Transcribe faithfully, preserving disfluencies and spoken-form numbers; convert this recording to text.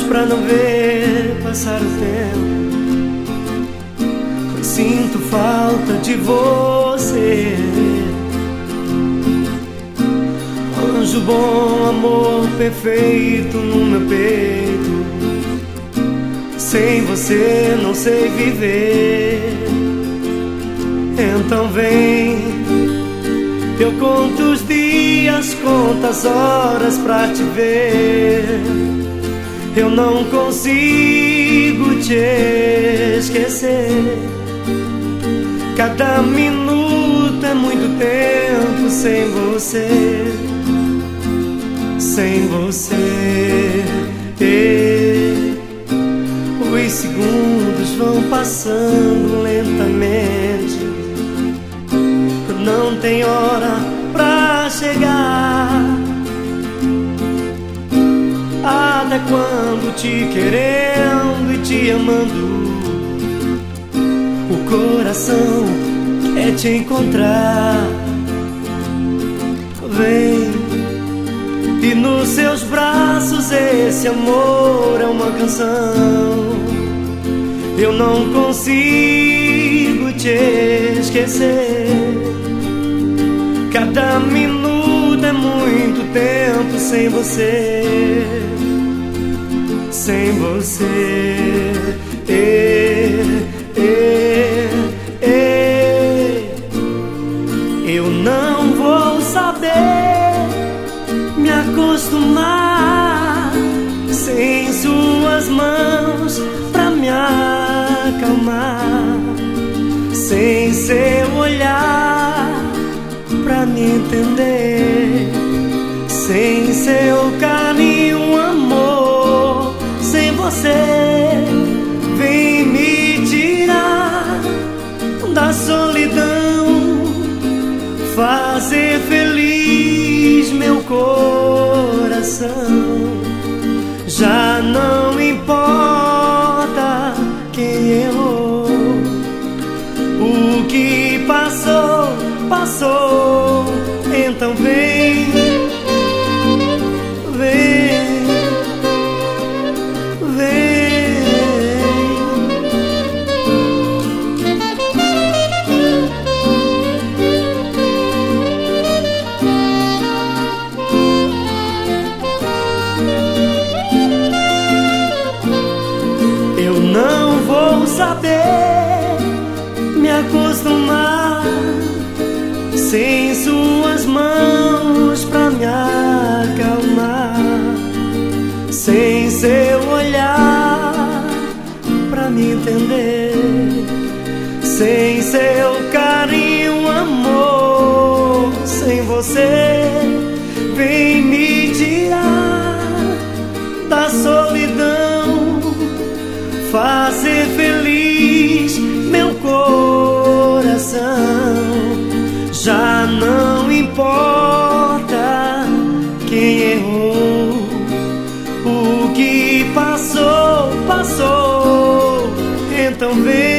pra não ver passar o tempo. Sinto falta de você, anjo bom, amor perfeito no meu peito. Sem você não sei viver. Então vem, eu conto os dias, conto as horas pra te ver. Eu não consigo te esquecer. Cada minuto é muito tempo sem você. Sem você, os segundos vão passando lentamente. Não tem hora pra chegar. Até quando te querendo e te amando, o coração quer te encontrar. Vem, e nos seus braços esse amor é uma canção. Eu não consigo te esquecer. Cada minuto é muito tempo sem você. Sem você, eh, eh, eh. Eu não vou saber me acostumar sem suas mãos pra me acalmar, sem seu olhar pra me entender, sem seu carinho, amor. Sem você vem me tirar da solidão, fazer feliz meu coração. Já não importa quem errou, o que passou, passou. Então vem, vem, vem. Eu não vou saber me acostumar sem suas mãos pra me acalmar, sem seu olhar pra me entender, sem seu carinho, amor. Sem você vem me tirar da solidão, fazer feliz meu coração. Já não importa quem errou, o que passou, passou. Então vem,